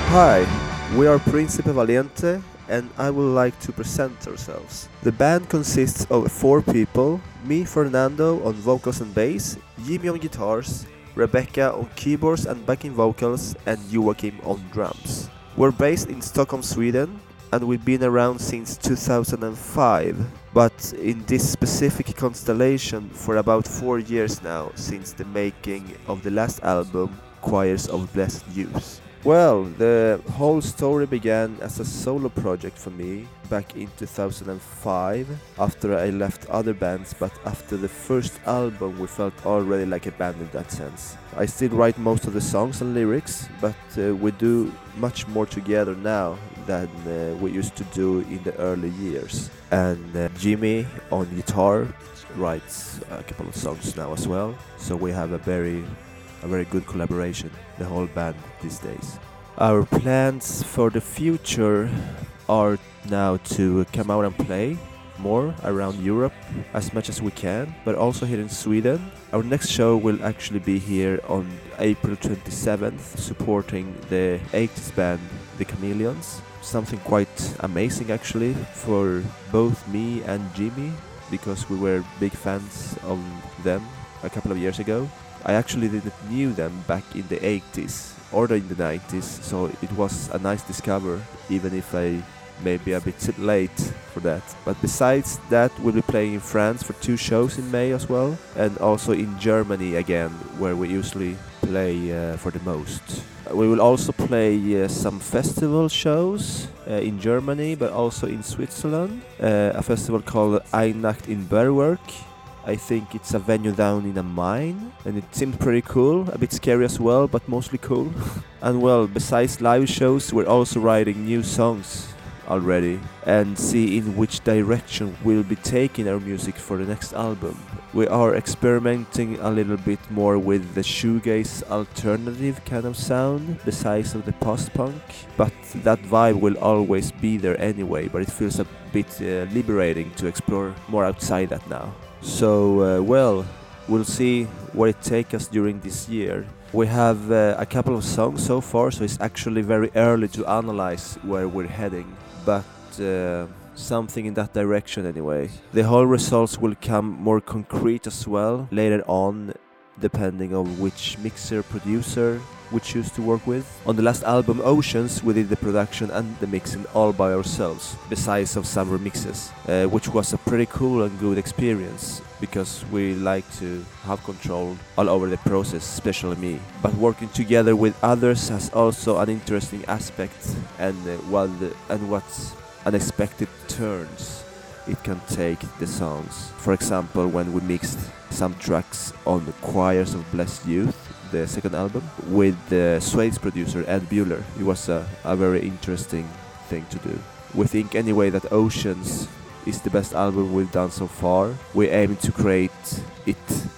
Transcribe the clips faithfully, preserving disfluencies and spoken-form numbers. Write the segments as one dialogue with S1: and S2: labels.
S1: Hi, we are Principe Valiente and I would like to present ourselves. The band consists of four people, me Fernando on vocals and bass, Jimmy on guitars, Rebecca on keyboards and backing vocals and Joachim on drums. We're based in Stockholm, Sweden and we've been around since two thousand five, but in this specific constellation for about four years now since the making of the last album, Choirs of Blessed Youth. Well, the whole story began as a solo project for me back in two thousand five after I left other bands, but after the first album we felt already like a band in that sense. I still write most of the songs and lyrics, but uh, we do much more together now than uh, we used to do in the early years. And uh, Jimmy on guitar writes a couple of songs now as well, so we have a very a very good collaboration, the whole band these days. Our plans for the future are now to come out and play more around Europe as much as we can, but also here in Sweden. Our next show will actually be here on April twenty-seventh, supporting the eighties band The Chameleons. Something quite amazing actually for both me and Jimmy, because we were big fans of them a couple of years ago. I actually didn't knew them back in the eighties or in the nineties, so it was a nice discover, even if I may be a bit late for that. But besides that, we'll be playing in France for two shows in May as well, and also in Germany again, where we usually play uh, for the most. We will also play uh, some festival shows uh, in Germany, but also in Switzerland, uh, a festival called Einacht in Bergwerk. I think it's a venue down in a mine, and it seemed pretty cool, a bit scary as well, but mostly cool. And well, besides live shows, we're also writing new songs already and see in which direction we'll be taking our music for the next album. We are experimenting a little bit more with the shoegaze alternative kind of sound, besides of the post-punk, but that vibe will always be there anyway, but it feels a bit uh, liberating to explore more outside that now. So, uh, well, we'll see where it takes us during this year. We have uh, a couple of songs so far, so it's actually very early to analyze where we're heading, but uh, something in that direction anyway. The whole results will come more concrete as well later on, depending on which mixer producer we choose to work with. On the last album, Oceans, we did the production and the mixing all by ourselves, besides of some remixes, uh, which was a pretty cool and good experience, because we like to have control all over the process, especially me. But working together with others has also an interesting aspect, and uh, while the, and what's unexpected turns it can take the songs. For example, when we mixed some tracks on the Choirs of Blessed Youth, the second album, with the Swedish producer Ed Bueller. It was a, a very interesting thing to do. We think anyway that Oceans is the best album we've done so far. We aim to create it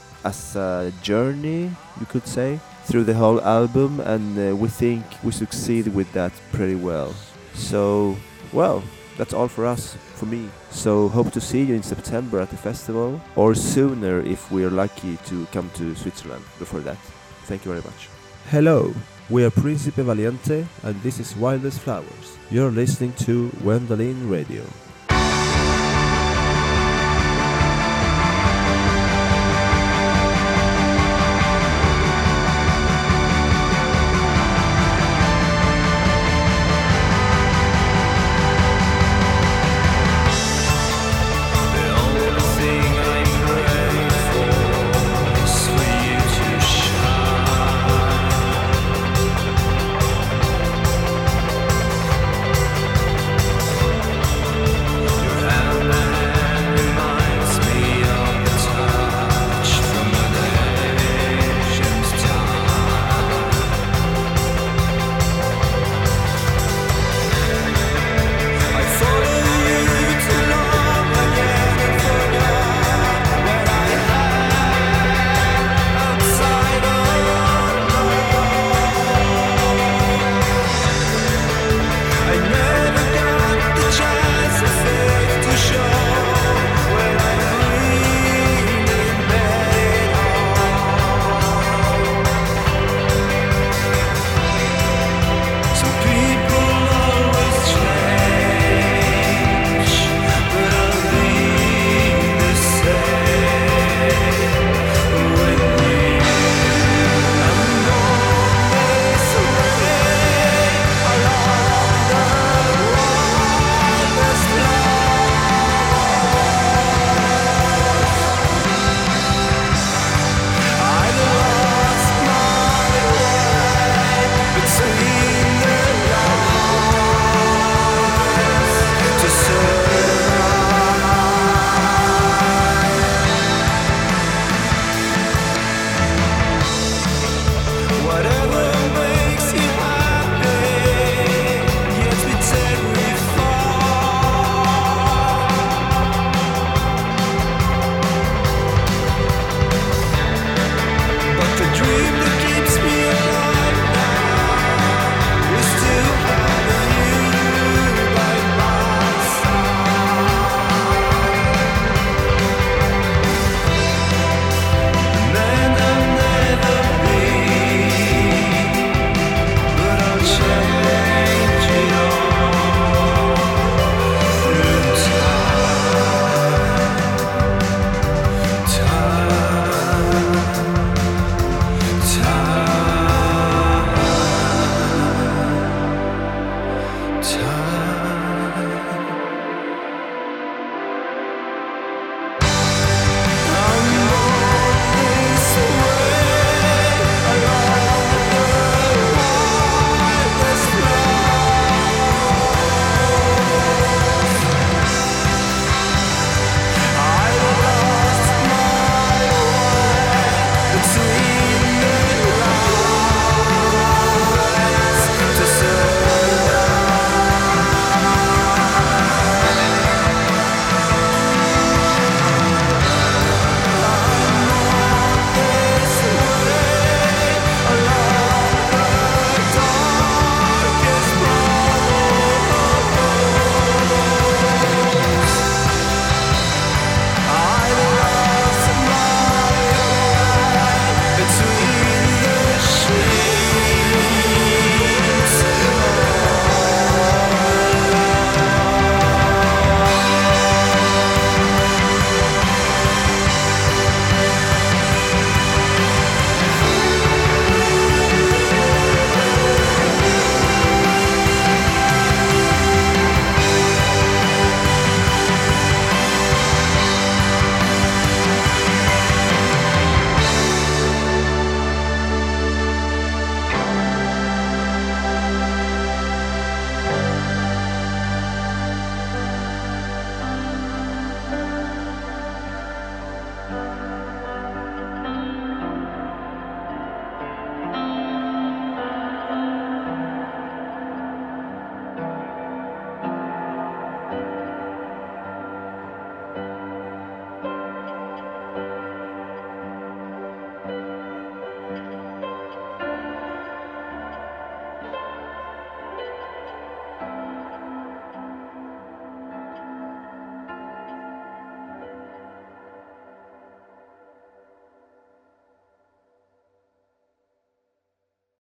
S1: as a journey, you could say, through the whole album, and uh, we think we succeed with that pretty well. So, well, that's all for us, for me. So hope to see you in September at the festival, or sooner if we are lucky to come to Switzerland before that. Thank you very much. Hello, we are Principe Valiente and this is Wildest Flowers. You're listening to Wendolin Radio.